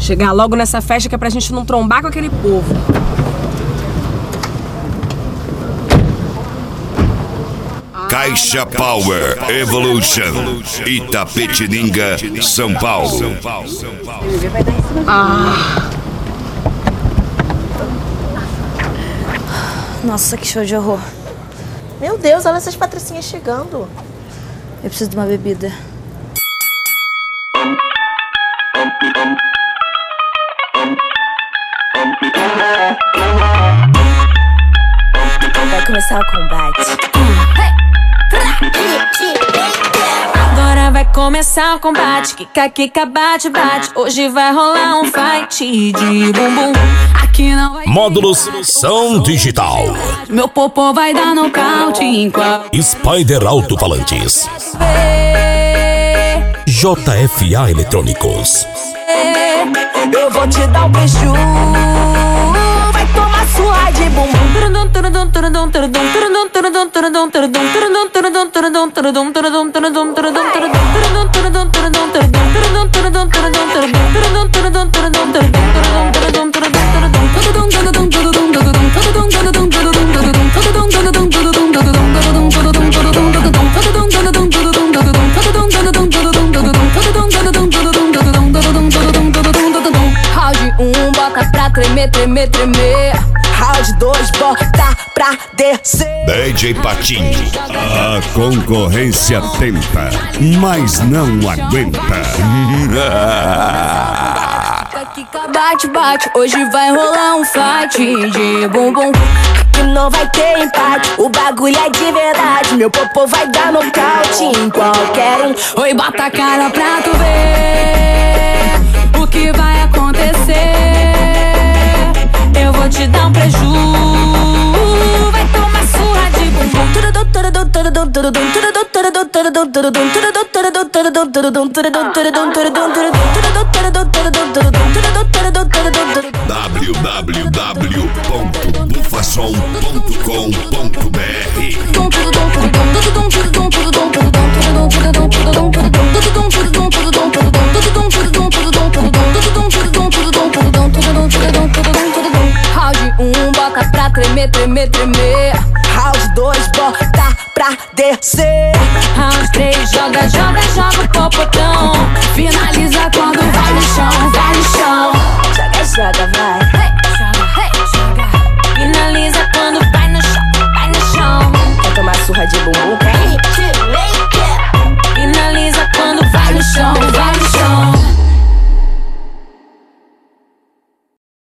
Chegar logo nessa festa que é pra gente não trombar com aquele povo. Caixa Power Evolution, Itapetininga, São Paulo. Nossa, que show de horror. Meu Deus, olha essas patricinhas chegando. Eu preciso de uma bebida. Vai começar o combate. Agora vai começar o combate. Kika, kika, bate, bate. Hoje vai rolar um fight de bumbum. Aqui não vai. Módulos Som Digital. Meu popô vai dar nocaute enquanto Spider Alto-Falantes. JFA Eletrônicos. Eu vou te dar um beijo. Vai tomar surra de bumbum. Round 1, bota pra tremer, tremer, tremer. Round 2, bota pra descer. DJ Patinho, a concorrência tenta, mas não aguenta. Kika, bate, bate. Hoje vai rolar um fight de bumbum. Que não vai ter empate, o bagulho é de verdade. Meu popô vai dar nocaute em qualquer um. Oi, bota a cara pra tu ver o que vai acontecer. Eu vou te dar um preju. Vai tomar surra de bumbum. Round 1, bota pra tremer, tremer, tremer. Round 2, bota pra descer. Round 3, joga, joga, joga o popotão. Finaliza.